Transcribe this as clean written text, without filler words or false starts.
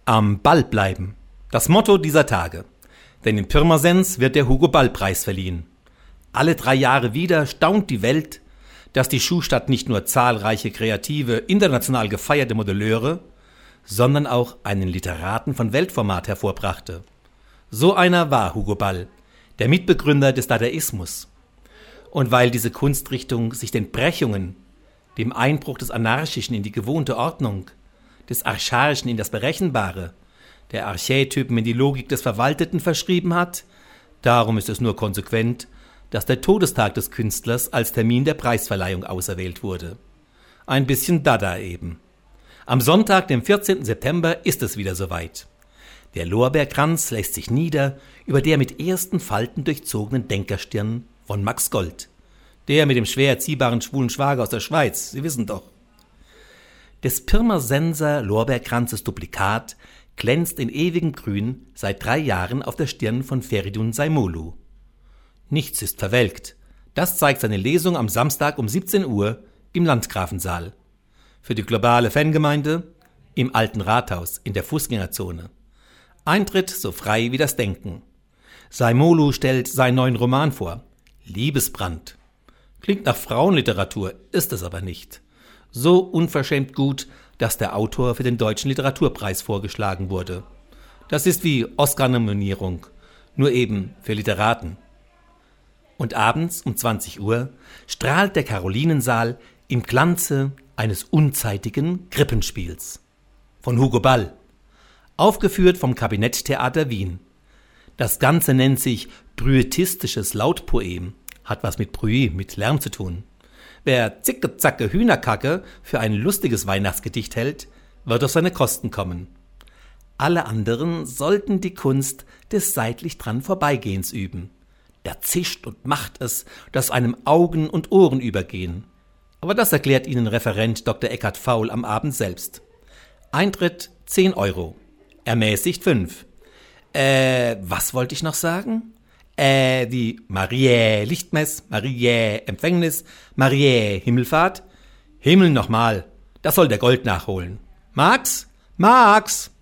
Am Ball bleiben. Das Motto dieser Tage. Denn in Pirmasens wird der Hugo-Ball-Preis verliehen. Alle 3 Jahre wieder staunt die Welt, dass die Schuhstadt nicht nur zahlreiche kreative, international gefeierte Modelleure, sondern auch einen Literaten von Weltformat hervorbrachte. So einer war Hugo Ball, der Mitbegründer des Dadaismus. Und weil diese Kunstrichtung sich den Brechungen, dem Einbruch des Anarchischen in die gewohnte Ordnung, des Archaischen in das Berechenbare, der Archetypen in die Logik des Verwalteten verschrieben hat, darum ist es nur konsequent, dass der Todestag des Künstlers als Termin der Preisverleihung auserwählt wurde. Ein bisschen Dada eben. Am Sonntag, dem 14. September, ist es wieder soweit. Der Lorbeerkranz lässt sich nieder über der mit ersten Falten durchzogenen Denkerstirn von Max Gold. Der mit dem schwer erziehbaren schwulen Schwager aus der Schweiz, Sie wissen doch. Des Pirmasenser Lorbeerkranzes Duplikat glänzt in ewigem Grün seit 3 Jahren auf der Stirn von Feridun Saimolu. Nichts ist verwelkt. Das zeigt seine Lesung am Samstag um 17 Uhr im Landgrafensaal. Für die globale Fangemeinde im Alten Rathaus in der Fußgängerzone. Eintritt so frei wie das Denken. Saimolu stellt seinen neuen Roman vor. Liebesbrand. Klingt nach Frauenliteratur, ist es aber nicht. So unverschämt gut, dass der Autor für den Deutschen Literaturpreis vorgeschlagen wurde. Das ist wie Oscar-Nominierung, nur eben für Literaten. Und abends um 20 Uhr strahlt der Karolinensaal im Glanze eines unzeitigen Krippenspiels. Von Hugo Ball. Aufgeführt vom Kabinetttheater Wien. Das Ganze nennt sich brüetistisches Lautpoem, hat was mit Brühe, mit Lärm zu tun. Wer Zicke-Zacke Hühnerkacke für ein lustiges Weihnachtsgedicht hält, wird auf seine Kosten kommen. Alle anderen sollten die Kunst des seitlich dran Vorbeigehens üben. Da zischt und macht es, dass einem Augen und Ohren übergehen. Aber das erklärt Ihnen Referent Dr. Eckhard Faul am Abend selbst. Eintritt 10 €, ermäßigt 5. Was wollte ich noch sagen? Die Mariä Lichtmess, Mariä Empfängnis, Mariä Himmelfahrt. Himmel nochmal, das soll der Gold nachholen. Max? Max!